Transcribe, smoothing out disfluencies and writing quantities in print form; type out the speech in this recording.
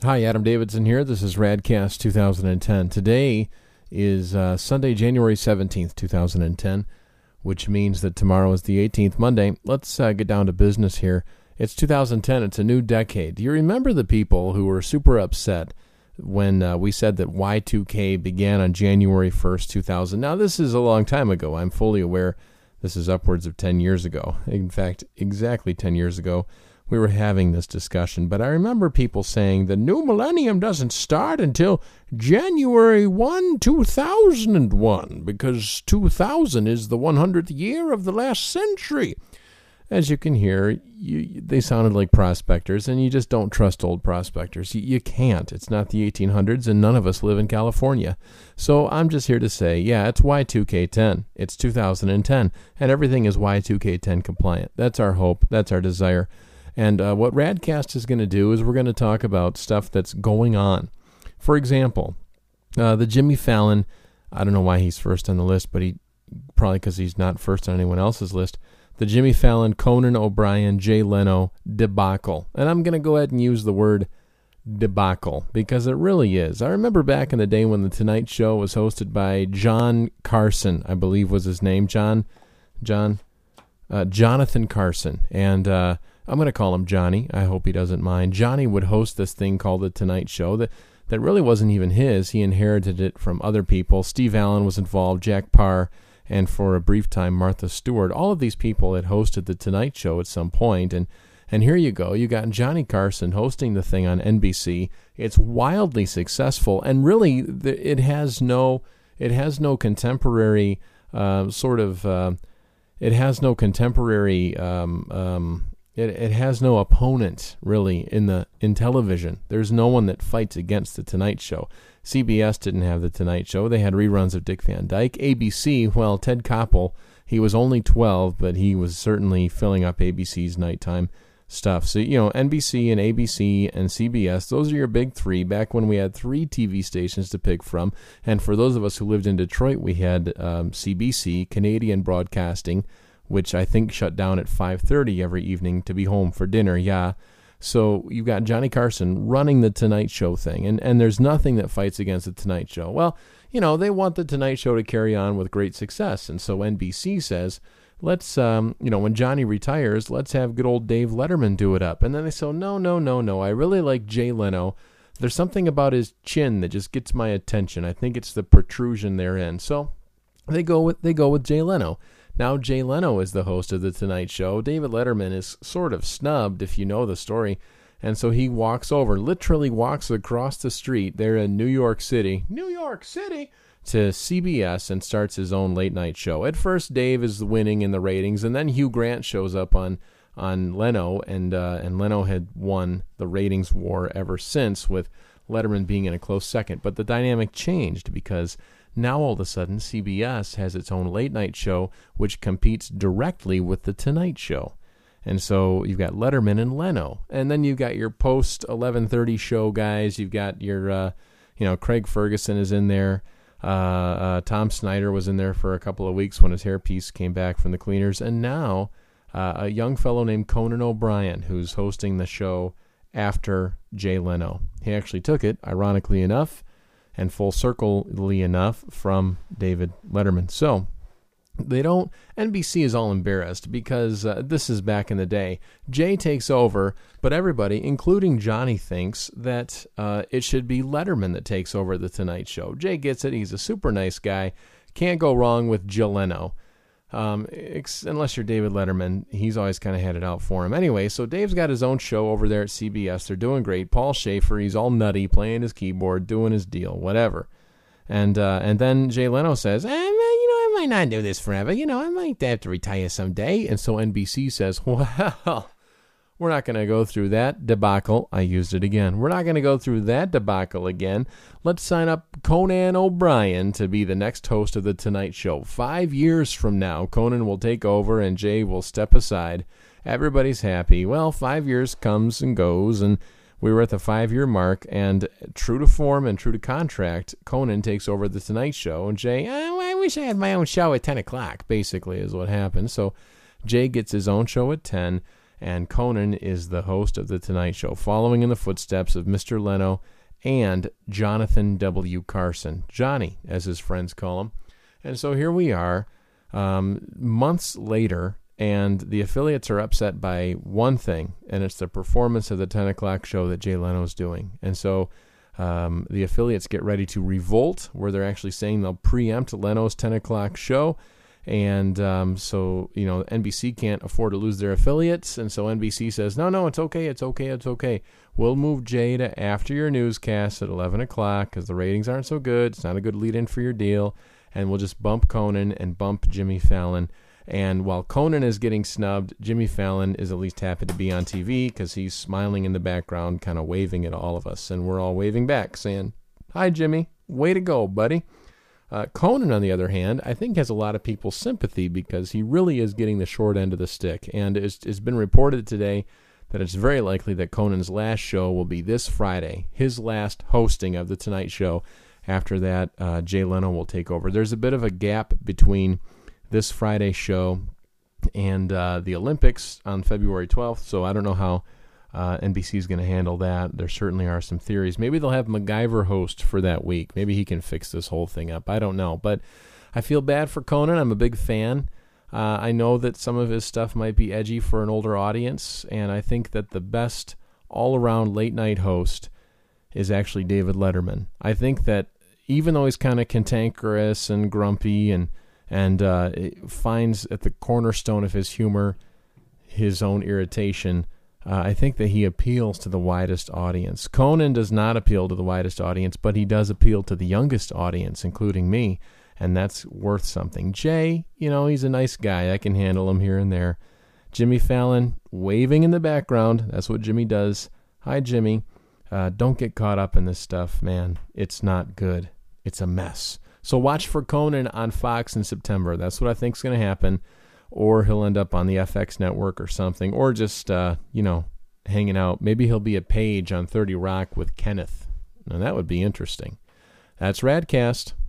Hi, Adam Davidson here. This is Radcast 2010. Today is Sunday, January 17th, 2010, which means that tomorrow is the 18th, Monday. Let's get down to business here. It's 2010. It's a new decade. Do you remember the people who were super upset when we said that Y2K began on January 1st, 2000? Now, this is a long time ago. I'm fully aware this is upwards of 10 years ago. In fact, exactly 10 years ago, we were having this discussion. But I remember people saying the new millennium doesn't start until January 1, 2001, because 2000 is the 100th year of the last century. As you can hear, they sounded like prospectors, and you just don't trust old prospectors. You can't. It's not the 1800s, and none of us live in California. So I'm just here to say, yeah, it's Y2K10. It's 2010, and everything is Y2K10 compliant. That's our hope. That's our desire. And what Radcast is going to do is we're going to talk about stuff that's going on. For example, the Jimmy Fallon, I don't know why he's first on the list, but probably because he's not first on anyone else's list, the Jimmy Fallon, Conan O'Brien, Jay Leno debacle. And I'm going to go ahead and use the word debacle because it really is. I remember back in the day when The Tonight Show was hosted by John Carson, I believe was his name, Jonathan Carson. And I'm going to call him Johnny. I hope he doesn't mind. Johnny would host this thing called The Tonight Show that really wasn't even his. He inherited it from other people. Steve Allen was involved, Jack Parr, and for a brief time, Martha Stewart. All of these people had hosted The Tonight Show at some point, and here you go. You got Johnny Carson hosting the thing on NBC. It's wildly successful, and really, it has no contemporary It has no opponent, really, in television. There's no one that fights against The Tonight Show. CBS didn't have The Tonight Show. They had reruns of Dick Van Dyke. ABC, well, Ted Koppel, he was only 12, but he was certainly filling up ABC's nighttime stuff. So, NBC and ABC and CBS, those are your big three, back when we had 3 TV stations to pick from. And for those of us who lived in Detroit, we had CBC, Canadian Broadcasting, which I think shut down at 5:30 every evening to be home for dinner, yeah. So you've got Johnny Carson running the Tonight Show thing, and there's nothing that fights against the Tonight Show. Well, they want the Tonight Show to carry on with great success, and so NBC says, let's, when Johnny retires, let's have good old Dave Letterman do it up. And then they say, no, I really like Jay Leno. There's something about his chin that just gets my attention. I think it's the protrusion therein. So they go with Jay Leno. Now Jay Leno is the host of The Tonight Show. David Letterman is sort of snubbed, if you know the story. And so he literally walks across the street there in New York City, to CBS and starts his own late night show. At first, Dave is winning in the ratings, and then Hugh Grant shows up on Leno, and Leno had won the ratings war ever since, with Letterman being in a close second. But the dynamic changed because now, all of a sudden, CBS has its own late-night show, which competes directly with The Tonight Show. And so you've got Letterman and Leno. And then you've got your post-11:30 show guys. You've got your, Craig Ferguson is in there. Tom Snyder was in there for a couple of weeks when his hairpiece came back from the cleaners. And now a young fellow named Conan O'Brien, who's hosting the show after Jay Leno. He actually took it, ironically enough, and full circle-ly enough, from David Letterman. So NBC is all embarrassed because this is back in the day. Jay takes over, but everybody, including Johnny, thinks that it should be Letterman that takes over The Tonight Show. Jay gets it. He's a super nice guy. Can't go wrong with Jay Leno. Unless you're David Letterman, he's always kind of had it out for him. Anyway, so Dave's got his own show over there at CBS. They're doing great. Paul Schaefer, he's all nutty, playing his keyboard, doing his deal, whatever. And then Jay Leno says, I might not do this forever. I might have to retire someday. And so NBC says, well, we're not going to go through that debacle. I used it again. We're not going to go through that debacle again. Let's sign up Conan O'Brien to be the next host of The Tonight Show. 5 years from now, Conan will take over and Jay will step aside. Everybody's happy. Well, 5 years comes and goes, and we were at the 5-year mark, and true to form and true to contract, Conan takes over The Tonight Show, and Jay, I wish I had my own show at 10 o'clock, basically, is what happened. So Jay gets his own show at 10, And Conan is the host of The Tonight Show, following in the footsteps of Mr. Leno and Jonathan W. Carson, Johnny, as his friends call him. And so here we are, months later, and the affiliates are upset by one thing, and it's the performance of the 10 o'clock show that Jay Leno's doing. And so the affiliates get ready to revolt, where they're actually saying they'll preempt Leno's 10 o'clock show. And so, NBC can't afford to lose their affiliates. And so NBC says, no, it's okay. We'll move Jay to after your newscast at 11 o'clock because the ratings aren't so good. It's not a good lead-in for your deal. And we'll just bump Conan and bump Jimmy Fallon. And while Conan is getting snubbed, Jimmy Fallon is at least happy to be on TV because he's smiling in the background, kind of waving at all of us. And we're all waving back, saying, "Hi, Jimmy. Way to go, buddy." Conan, on the other hand, I think has a lot of people's sympathy because he really is getting the short end of the stick. And it's been reported today that it's very likely that Conan's last show will be this Friday, his last hosting of The Tonight Show. After that, Jay Leno will take over. There's a bit of a gap between this Friday show and the Olympics on February 12th, so I don't know how NBC is going to handle that. There certainly are some theories. Maybe they'll have MacGyver host for that week. Maybe he can fix this whole thing up. I don't know, but I feel bad for Conan. I'm a big fan. I know that some of his stuff might be edgy for an older audience, and I think that the best all-around late-night host is actually David Letterman. I think that even though he's kind of cantankerous and grumpy and finds at the cornerstone of his humor his own irritation, I think that he appeals to the widest audience. Conan does not appeal to the widest audience, but he does appeal to the youngest audience, including me, and that's worth something. Jay, he's a nice guy. I can handle him here and there. Jimmy Fallon, waving in the background. That's what Jimmy does. Hi, Jimmy. Don't get caught up in this stuff, man. It's not good. It's a mess. So watch for Conan on Fox in September. That's what I think is going to happen. Or he'll end up on the FX network or something. Or just, hanging out. Maybe he'll be a page on 30 Rock with Kenneth. Now, that would be interesting. That's Radcast.